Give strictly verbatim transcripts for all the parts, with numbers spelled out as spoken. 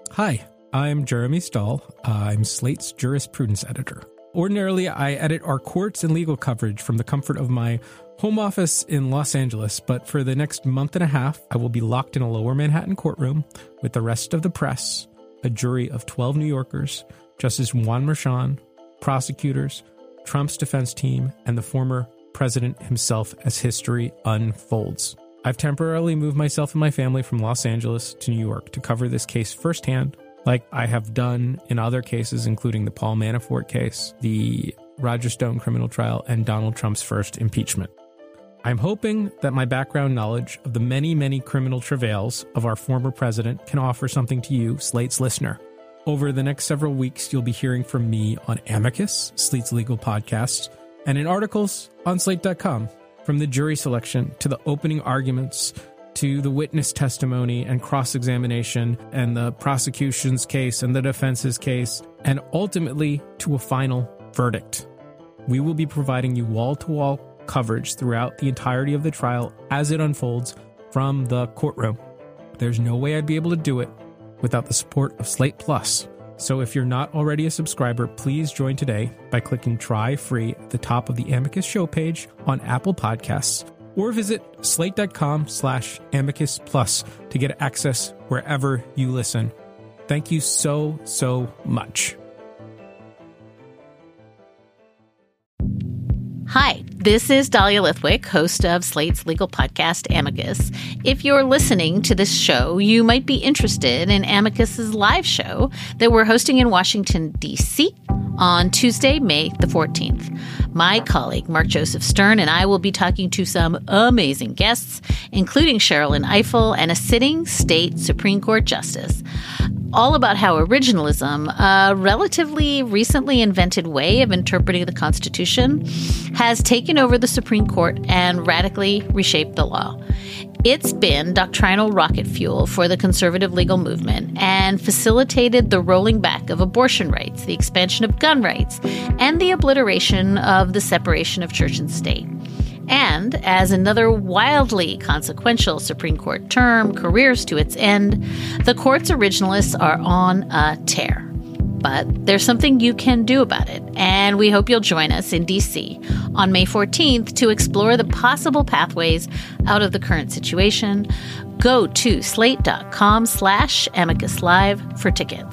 Hi, I'm Jeremy Stahl. I'm Slate's jurisprudence editor. Ordinarily, I edit our courts and legal coverage from the comfort of my home office in Los Angeles, but for the next month and a half, I will be locked in a lower Manhattan courtroom with the rest of the press, a jury of twelve New Yorkers, Justice Juan Merchan, prosecutors, Trump's defense team, and the former president himself as history unfolds. I've temporarily moved myself and my family from Los Angeles to New York to cover this case firsthand, like I have done in other cases, including the Paul Manafort case, the Roger Stone criminal trial, and Donald Trump's first impeachment. I'm hoping that my background knowledge of the many, many criminal travails of our former president can offer something to you, Slate's listener. Over the next several weeks, you'll be hearing from me on Amicus, Slate's legal podcast, and in articles on Slate dot com, from the jury selection to the opening arguments to the witness testimony and cross-examination and the prosecution's case and the defense's case, and ultimately to a final verdict. We will be providing you wall-to-wall coverage throughout the entirety of the trial as it unfolds from the courtroom. There's no way I'd be able to do it without the support of Slate Plus. So if you're not already a subscriber, please join today by clicking Try Free at the top of the Amicus show page on Apple Podcasts, or visit slate.com slash amicus plus to get access wherever you listen. Thank you so, so much. Hi, this is Dahlia Lithwick, host of Slate's legal podcast, Amicus. If you're listening to this show, you might be interested in Amicus's live show that we're hosting in Washington, D C on Tuesday, May the fourteenth. My colleague, Mark Joseph Stern, and I will be talking to some amazing guests, including Sherrilyn Ifill and a sitting state Supreme Court justice, all about how originalism, a relatively recently invented way of interpreting the Constitution, has taken over the Supreme Court and radically reshaped the law. It's been doctrinal rocket fuel for the conservative legal movement and facilitated the rolling back of abortion rights, the expansion of gun rights, and the obliteration of the separation of church and state. And as another wildly consequential Supreme Court term careers to its end, the court's originalists are on a tear. But there's something you can do about it, and we hope you'll join us in D C on May fourteenth to explore the possible pathways out of the current situation. Go to slate.com slash amicus live for tickets.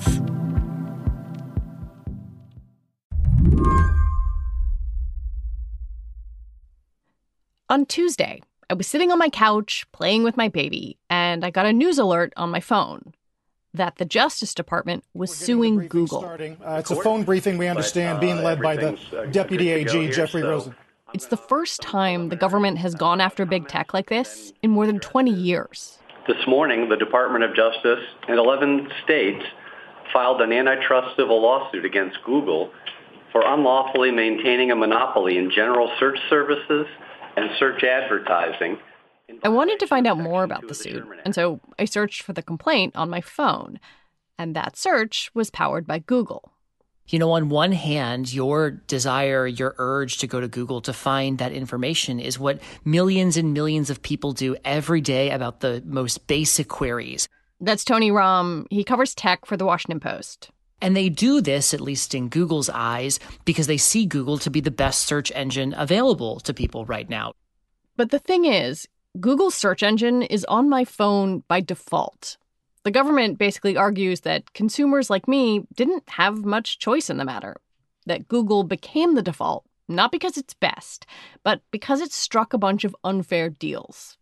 On Tuesday, I was sitting on my couch playing with my baby, and I got a news alert on my phone that the Justice Department was suing Google. Uh, it's a phone briefing, we understand, being led by the Deputy A G, Jeffrey Rosen. It's the first time the government has gone after big tech like this in more than twenty years. This morning, the Department of Justice and eleven states filed an antitrust civil lawsuit against Google for unlawfully maintaining a monopoly in general search services and search advertising. I wanted to find out more about the suit, and so I searched for the complaint on my phone. And that search was powered by Google. You know, on one hand, your desire, your urge to go to Google to find that information is what millions and millions of people do every day about the most basic queries. That's Tony Romm. He covers tech for The Washington Post. And they do this, at least in Google's eyes, because they see Google to be the best search engine available to people right now. But the thing is, Google's search engine is on my phone by default. The government basically argues that consumers like me didn't have much choice in the matter, that Google became the default, not because it's best, but because it struck a bunch of unfair deals.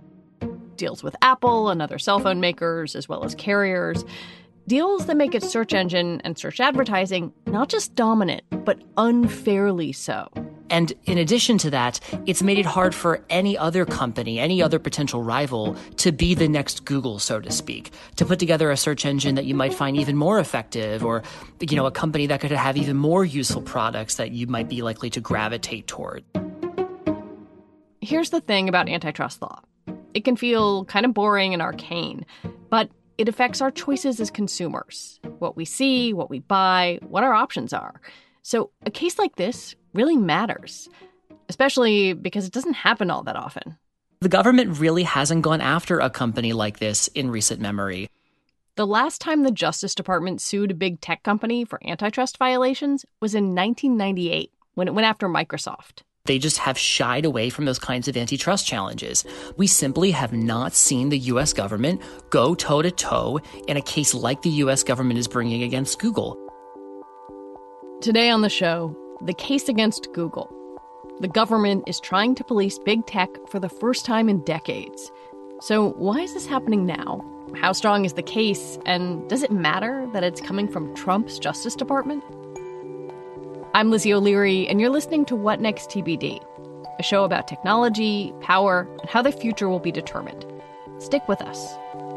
Deals with Apple and other cell phone makers, as well as carriers. Deals that make its search engine and search advertising not just dominant, but unfairly so. And in addition to that, it's made it hard for any other company, any other potential rival, to be the next Google, so to speak, to put together a search engine that you might find even more effective, or, you know, a company that could have even more useful products that you might be likely to gravitate toward. Here's the thing about antitrust law. It can feel kind of boring and arcane, but it affects our choices as consumers, what we see, what we buy, what our options are. So a case like this really matters, especially because it doesn't happen all that often. The government really hasn't gone after a company like this in recent memory. The last time the Justice Department sued a big tech company for antitrust violations was in nineteen ninety-eight, when it went after Microsoft. They just have shied away from those kinds of antitrust challenges. We simply have not seen the U S government go toe-to-toe in a case like the U S government is bringing against Google. Today on the show, the case against Google. The government is trying to police big tech for the first time in decades. So why is this happening now? How strong is the case? And does it matter that it's coming from Trump's Justice Department? I'm Lizzie O'Leary, and you're listening to What Next T B D, a show about technology, power, and how the future will be determined. Stick with us.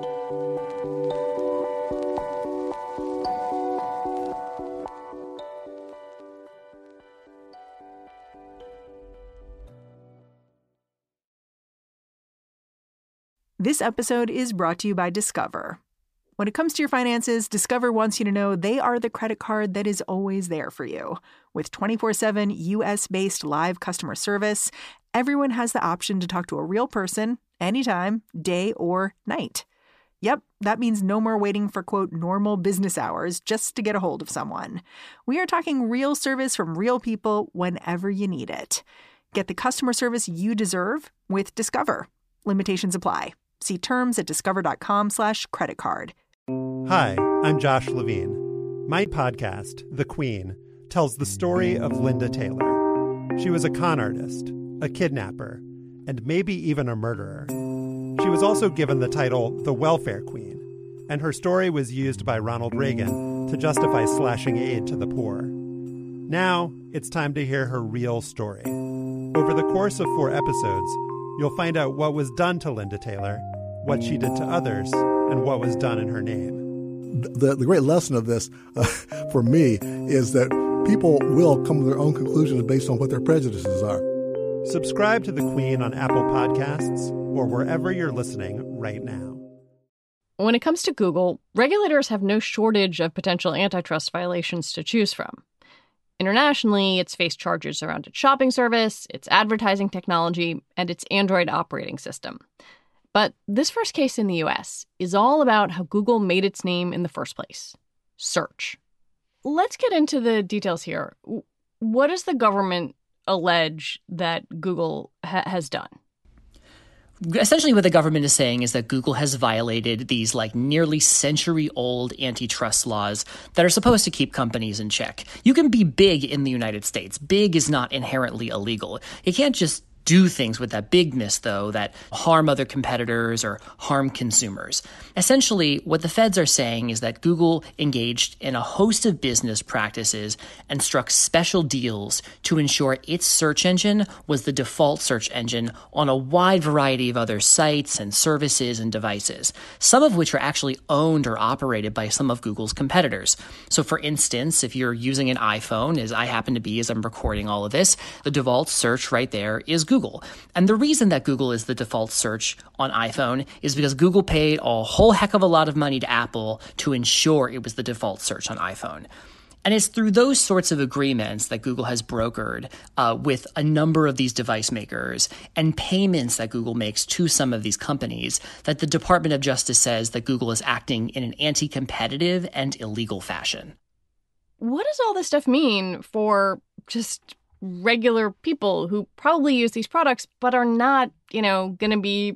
This episode is brought to you by Discover. When it comes to your finances, Discover wants you to know they are the credit card that is always there for you. With twenty-four seven U S-based live customer service, everyone has the option to talk to a real person anytime, day or night. Yep, that means no more waiting for, quote, normal business hours just to get a hold of someone. We are talking real service from real people whenever you need it. Get the customer service you deserve with Discover. Limitations apply. See terms at discover.com slash credit card. Hi, I'm Josh Levine. My podcast, The Queen, tells the story of Linda Taylor. She was a con artist, a kidnapper, and maybe even a murderer. She was also given the title the Welfare Queen, and her story was used by Ronald Reagan to justify slashing aid to the poor. Now, it's time to hear her real story. Over the course of four episodes, you'll find out what was done to Linda Taylor, what she did to others, and what was done in her name. The, the great lesson of this, uh, for me, is that people will come to their own conclusions based on what their prejudices are. Subscribe to The Queen on Apple Podcasts or wherever you're listening right now. When it comes to Google, regulators have no shortage of potential antitrust violations to choose from. Internationally, it's faced charges around its shopping service, its advertising technology, and its Android operating system. But this first case in the U S is all about how Google made its name in the first place: search. Let's get into the details here. What does the government allege that Google ha- has done? Essentially, what the government is saying is that Google has violated these like nearly century-old antitrust laws that are supposed to keep companies in check. You can be big in the United States. Big is not inherently illegal. You can't just do things with that bigness, though, that harm other competitors or harm consumers. Essentially, what the feds are saying is that Google engaged in a host of business practices and struck special deals to ensure its search engine was the default search engine on a wide variety of other sites and services and devices, some of which are actually owned or operated by some of Google's competitors. So, for instance, if you're using an iPhone, as I happen to be as I'm recording all of this, the default search right there is Google. And the reason that Google is the default search on iPhone is because Google paid a whole heck of a lot of money to Apple to ensure it was the default search on iPhone. And it's through those sorts of agreements that Google has brokered uh, with a number of these device makers and payments that Google makes to some of these companies that the Department of Justice says that Google is acting in an anti-competitive and illegal fashion. What does all this stuff mean for just regular people who probably use these products but are not, you know, going to be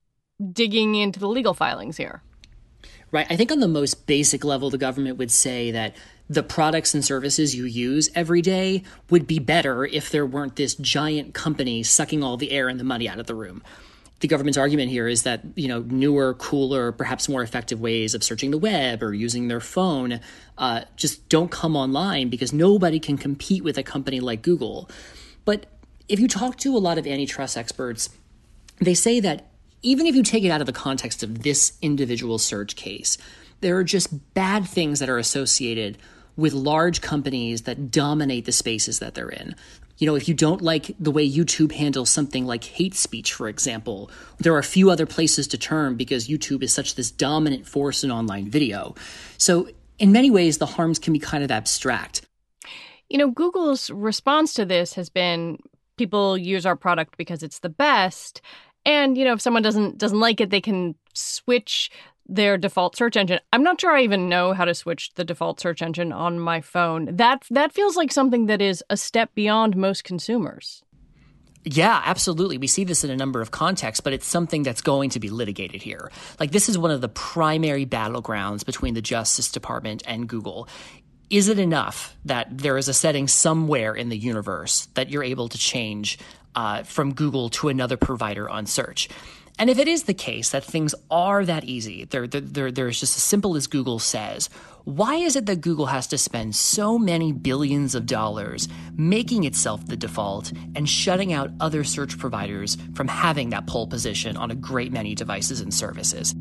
digging into the legal filings here? Right. I think on the most basic level, the government would say that the products and services you use every day would be better if there weren't this giant company sucking all the air and the money out of the room. The government's argument here is that, you know, newer, cooler, perhaps more effective ways of searching the web or using their phone uh, just don't come online because nobody can compete with a company like Google. But if you talk to a lot of antitrust experts, they say that even if you take it out of the context of this individual search case, there are just bad things that are associated with large companies that dominate the spaces that they're in. You know, if you don't like the way YouTube handles something like hate speech, for example, there are a few other places to turn because YouTube is such this dominant force in online video. So in many ways, the harms can be kind of abstract. You know, Google's response to this has been people use our product because it's the best. And, you know, if someone doesn't doesn't like it, they can switch their default search engine. I'm not sure I even know how to switch the default search engine on my phone. That that feels like something that is a step beyond most consumers. Yeah, absolutely. We see this in a number of contexts, but it's something that's going to be litigated here. Like, this is one of the primary battlegrounds between the Justice Department and Google. Is it enough that there is a setting somewhere in the universe that you're able to change uh, from Google to another provider on search? And if it is the case that things are that easy, they're, they're, they're just as simple as Google says, why is it that Google has to spend so many billions of dollars making itself the default and shutting out other search providers from having that pole position on a great many devices and services?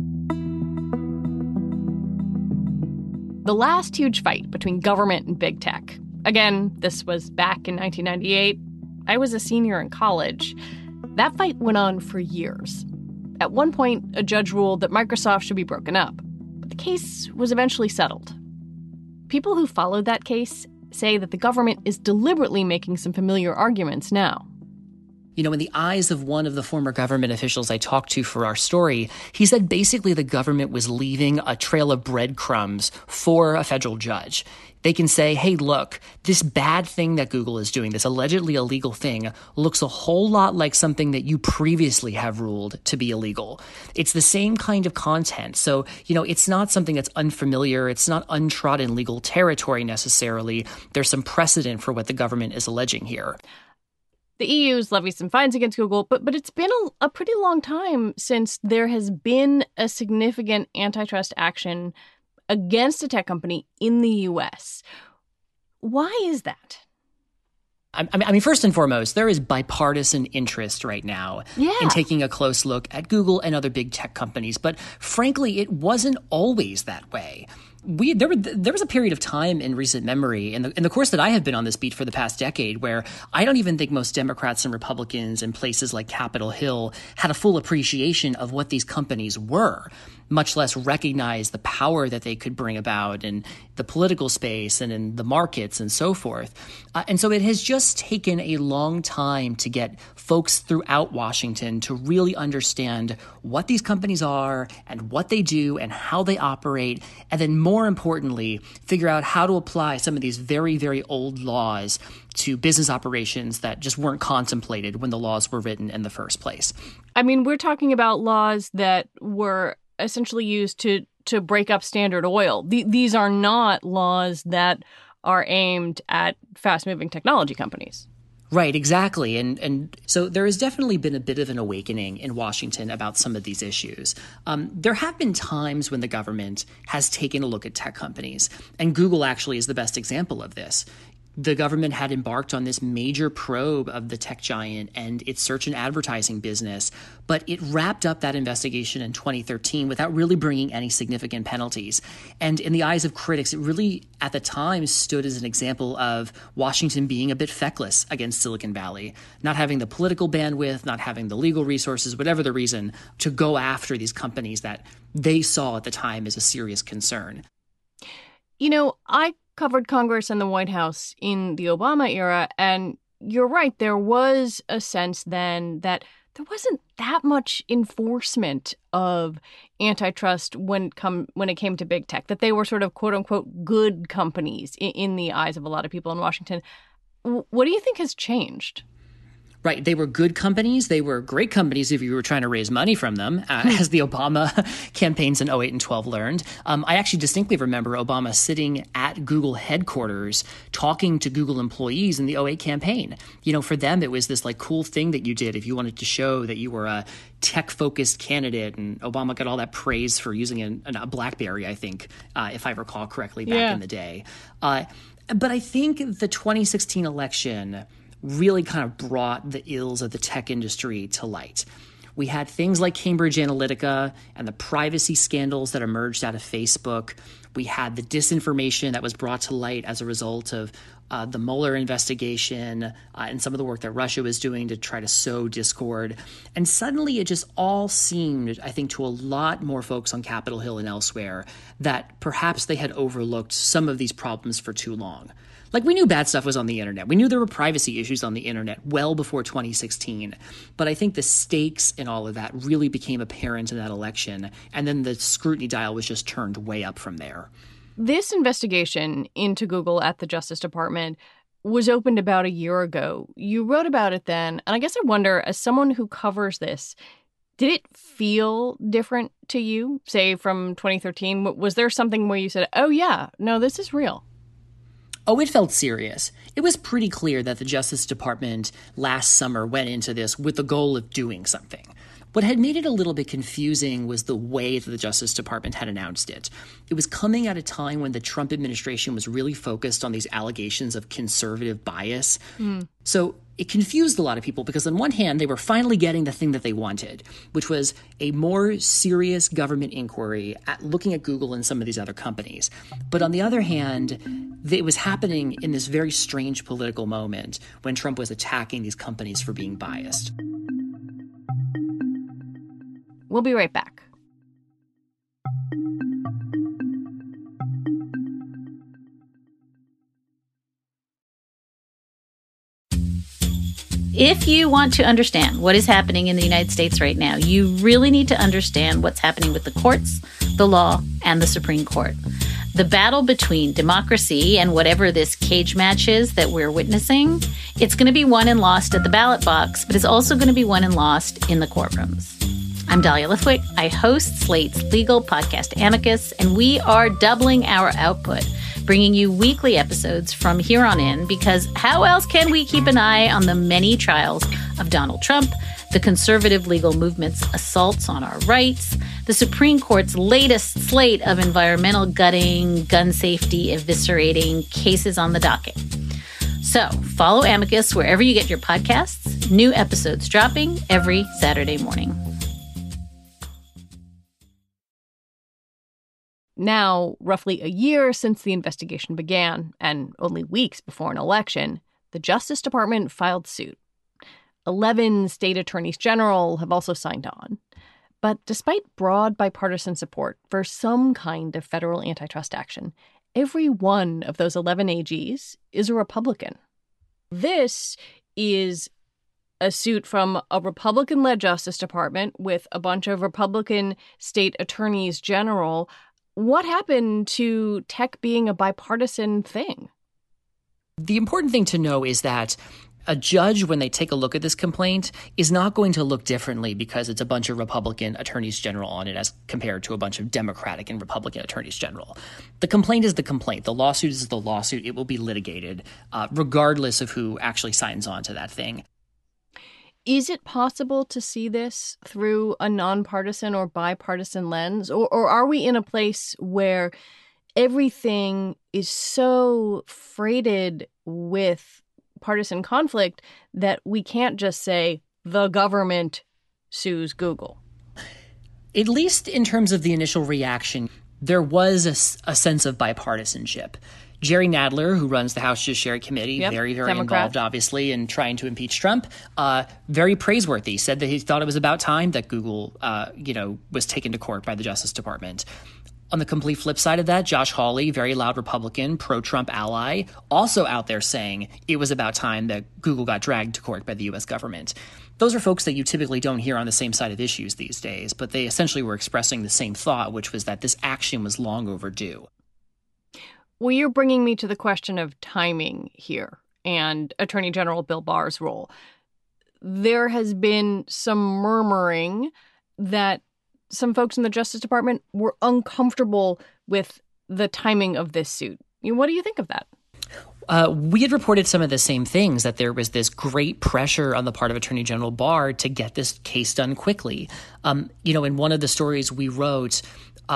The last huge fight between government and big tech. Again, this was back in nineteen ninety-eight. I was a senior in college. That fight went on for years. At one point, a judge ruled that Microsoft should be broken up, but the case was eventually settled. People who followed that case say that the government is deliberately making some familiar arguments now. You know, in the eyes of one of the former government officials I talked to for our story, he said basically the government was leaving a trail of breadcrumbs for a federal judge. They can say, hey, look, this bad thing that Google is doing, this allegedly illegal thing, looks a whole lot like something that you previously have ruled to be illegal. It's the same kind of content. So, you know, it's not something that's unfamiliar. It's not untrodden legal territory necessarily. There's some precedent for what the government is alleging here. The E U's levied some fines against Google, but but it's been a, a pretty long time since there has been a significant antitrust action against a tech company in the U S. Why is that? I mean, first and foremost, there is bipartisan interest right now yeah. in taking a close look at Google and other big tech companies. But frankly, it wasn't always that way. We there were there was a period of time in recent memory, in the in the course that I have been on this beat for the past decade, where I don't even think most Democrats and Republicans in places like Capitol Hill had a full appreciation of what these companies were, much less recognize the power that they could bring about in the political space and in the markets and so forth. Uh, and so it has just taken a long time to get folks throughout Washington to really understand what these companies are and what they do and how they operate, and then more importantly, figure out how to apply some of these very, very old laws to business operations that just weren't contemplated when the laws were written in the first place. I mean, we're talking about laws that were essentially used to to break up Standard Oil. The, these are not laws that are aimed at fast-moving technology companies. Right, exactly. And and so there has definitely been a bit of an awakening in Washington about some of these issues. Um, there have been times when the government has taken a look at tech companies, and Google actually is the best example of this. The government had embarked on this major probe of the tech giant and its search and advertising business, but it wrapped up that investigation in twenty thirteen without really bringing any significant penalties. And in the eyes of critics, it really, at the time, stood as an example of Washington being a bit feckless against Silicon Valley, not having the political bandwidth, not having the legal resources, whatever the reason, to go after these companies that they saw at the time as a serious concern. You know, I covered Congress and the White House in the Obama era, and you're right, there was a sense then that there wasn't that much enforcement of antitrust when it come when it came to big tech, that they were sort of quote unquote good companies in, in the eyes of a lot of people in Washington. What do you think has changed? Right. They were good companies. They were great companies if you were trying to raise money from them, uh, as the Obama campaigns in oh eight and twelve learned. Um, I actually distinctly remember Obama sitting at Google headquarters talking to Google employees in the oh eight campaign. You know, for them, it was this like cool thing that you did if you wanted to show that you were a tech-focused candidate. And Obama got all that praise for using a, a BlackBerry, I think, uh, if I recall correctly, back yeah. in the day. Uh, but I think the twenty sixteen election really kind of brought the ills of the tech industry to light. We had things like Cambridge Analytica and the privacy scandals that emerged out of Facebook. We had the disinformation that was brought to light as a result of uh, the Mueller investigation, uh, and some of the work that Russia was doing to try to sow discord. And suddenly it just all seemed, I think, to a lot more folks on Capitol Hill and elsewhere that perhaps they had overlooked some of these problems for too long. Like, we knew bad stuff was on the internet. We knew there were privacy issues on the internet well before twenty sixteen. But I think the stakes in all of that really became apparent in that election. And then the scrutiny dial was just turned way up from there. This investigation into Google at the Justice Department was opened about a year ago. You wrote about it then. And I guess I wonder, as someone who covers this, did it feel different to you, say, from twenty thirteen? Was there something where you said, oh, yeah, no, this is real? Oh, it felt serious. It was pretty clear that the Justice Department last summer went into this with the goal of doing something. What had made it a little bit confusing was the way that the Justice Department had announced it. It was coming at a time when the Trump administration was really focused on these allegations of conservative bias. Mm. So it confused a lot of people because on one hand, they were finally getting the thing that they wanted, which was a more serious government inquiry at looking at Google and some of these other companies. But on the other hand, it was happening in this very strange political moment when Trump was attacking these companies for being biased. We'll be right back. If you want to understand what is happening in the United States right now, you really need to understand what's happening with the courts, the law, and the Supreme Court. The battle between democracy and whatever this cage match is that we're witnessing, it's going to be won and lost at the ballot box, but it's also going to be won and lost in the courtrooms. I'm Dahlia Lithwick. I host Slate's legal podcast Amicus, and we are doubling our output, bringing you weekly episodes from here on in, because how else can we keep an eye on the many trials of Donald Trump, the conservative legal movement's assaults on our rights, the Supreme Court's latest slate of environmental gutting, gun safety eviscerating cases on the docket. So follow Amicus wherever you get your podcasts. New episodes dropping every Saturday morning. Now, roughly a year since the investigation began, and only weeks before an election, the Justice Department filed suit. Eleven state attorneys general have also signed on. But despite broad bipartisan support for some kind of federal antitrust action, every one of those eleven A Gs is a Republican. This is a suit from a Republican-led Justice Department with a bunch of Republican state attorneys general. What happened to tech being a bipartisan thing? The important thing to know is that a judge, when they take a look at this complaint, is not going to look differently because it's a bunch of Republican attorneys general on it as compared to a bunch of Democratic and Republican attorneys general. The complaint is the complaint. The lawsuit is the lawsuit. It will be litigated uh, regardless of who actually signs on to that thing. Is it possible to see this through a nonpartisan or bipartisan lens? Or, or are we in a place where everything is so freighted with partisan conflict that we can't just say the government sues Google? At least in terms of the initial reaction, there was a, a sense of bipartisanship. Jerry Nadler, who runs the House Judiciary Committee, yep, very, very Democrat. involved, obviously, in trying to impeach Trump, uh, very praiseworthy, said that he thought it was about time that Google, uh, you know, was taken to court by the Justice Department. On the complete flip side of that, Josh Hawley, very loud Republican, pro-Trump ally, also out there saying it was about time that Google got dragged to court by the U S government. Those are folks that you typically don't hear on the same side of issues these days, but they essentially were expressing the same thought, which was that this action was long overdue. Well, you're bringing me to the question of timing here and Attorney General Bill Barr's role. There has been some murmuring that some folks in the Justice Department were uncomfortable with the timing of this suit. What do you think of that? Uh, we had reported some of the same things, that there was this great pressure on the part of Attorney General Barr to get this case done quickly. Um, you know, in one of the stories we wrote, uh,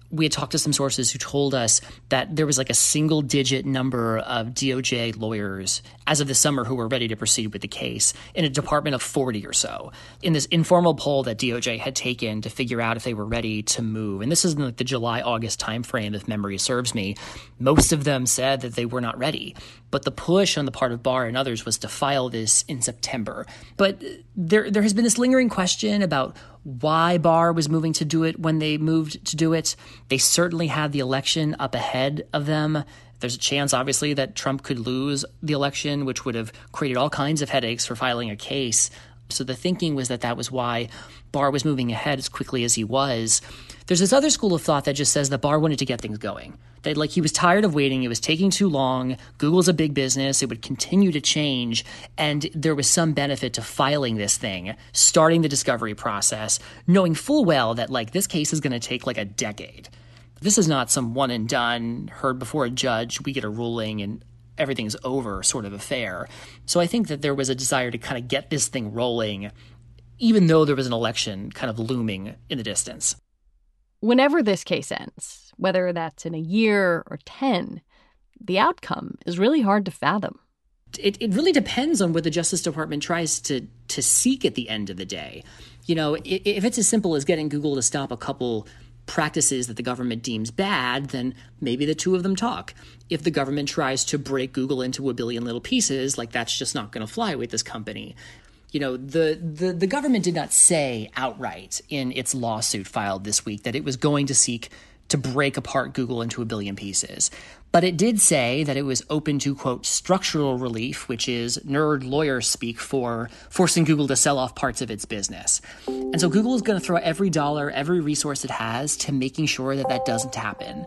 we had talked to some sources who told us that there was like a single digit number of D O J lawyers as of this summer who were ready to proceed with the case in a department of forty or so in this informal poll that D O J had taken to figure out if they were ready to move. And this is in like the July August timeframe, if memory serves me. Most of them said that they were not ready. But the push on the part of Barr and others was to file this in September. But there there has been this lingering question about why Barr was moving to do it when they moved to do it. They certainly had the election up ahead of them. There's a chance, obviously, that Trump could lose the election, which would have created all kinds of headaches for filing a case. So the thinking was that that was why Barr was moving ahead as quickly as he was. There's this other school of thought that just says that Barr wanted to get things going. That like he was tired of waiting. It was taking too long. Google's a big business. It would continue to change. And there was some benefit to filing this thing, starting the discovery process, knowing full well that like this case is going to take like a decade. This is not some one and done, heard before a judge, we get a ruling and everything's over sort of affair. So I think that there was a desire to kind of get this thing rolling, even though there was an election kind of looming in the distance. Whenever this case ends, whether that's in a year or ten, the outcome is really hard to fathom. It, it really depends on what the Justice Department tries to to seek at the end of the day. You know, if, if it's as simple as getting Google to stop a couple practices that the government deems bad, then maybe the two of them talk. If the government tries to break Google into a billion little pieces, like that's just not going to fly with this company. You know, the, the, the government did not say outright in its lawsuit filed this week that it was going to seek to break apart Google into a billion pieces. But it did say that it was open to, quote, structural relief, which is nerd lawyer speak for forcing Google to sell off parts of its business. And so Google is going to throw every dollar, every resource it has to making sure that that doesn't happen.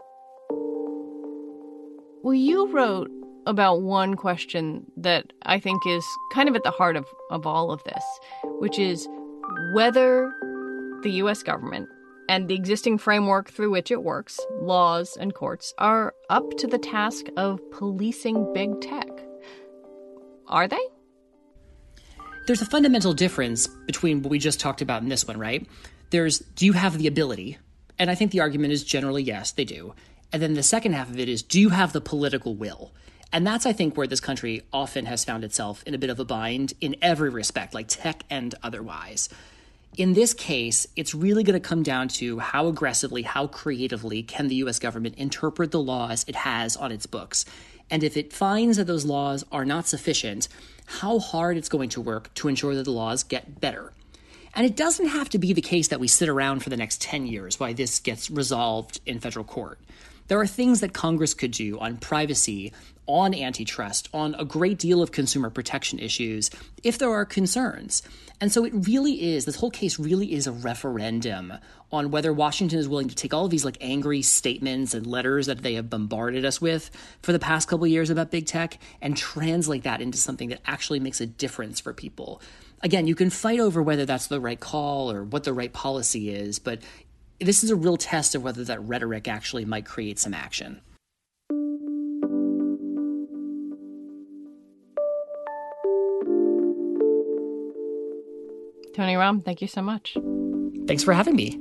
Well, you wrote about one question that I think is kind of at the heart of, of all of this, which is whether the U S government and the existing framework through which it works, laws and courts, are up to the task of policing big tech. Are they? There's a fundamental difference between what we just talked about in this one, right? There's, do you have the ability? And I think the argument is generally yes, they do. And then the second half of it is, do you have the political will? And that's, I think, where this country often has found itself in a bit of a bind in every respect, like tech and otherwise. In this case, it's really going to come down to how aggressively, how creatively can the U S government interpret the laws it has on its books. And if it finds that those laws are not sufficient, how hard it's going to work to ensure that the laws get better. And it doesn't have to be the case that we sit around for the next ten years while this gets resolved in federal court. There are things that Congress could do on privacy, on antitrust, on a great deal of consumer protection issues if there are concerns. And so it really is, this whole case really is a referendum on whether Washington is willing to take all of these like angry statements and letters that they have bombarded us with for the past couple of years about big tech and translate that into something that actually makes a difference for people. Again, you can fight over whether that's the right call or what the right policy is, but this is a real test of whether that rhetoric actually might create some action. Tony Romm, thank you so much. Thanks for having me.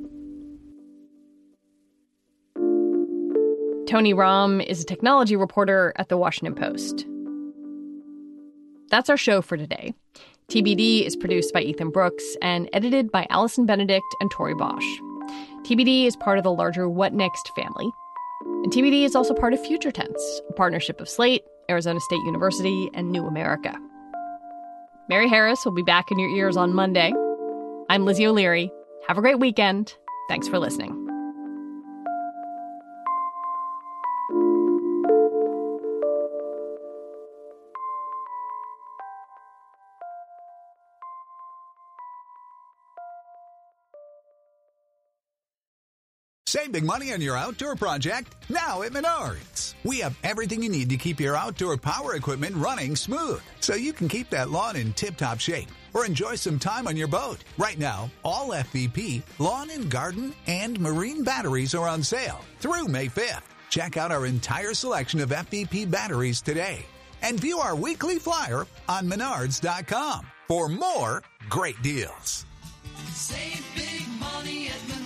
Tony Romm is a technology reporter at The Washington Post. That's our show for today. T B D is produced by Ethan Brooks and edited by Allison Benedict and Tori Bosch. T B D is part of the larger What Next family. And T B D is also part of Future Tense, a partnership of Slate, Arizona State University, and New America. Mary Harris will be back in your ears on Monday. I'm Lizzie O'Leary. Have a great weekend. Thanks for listening. Save big money on your outdoor project now at Menards. We have everything you need to keep your outdoor power equipment running smooth so you can keep that lawn in tip-top shape or enjoy some time on your boat. Right now, all F V P, lawn and garden, and marine batteries are on sale through May fifth. Check out our entire selection of F V P batteries today and view our weekly flyer on menards dot com for more great deals. Save big money at Menards.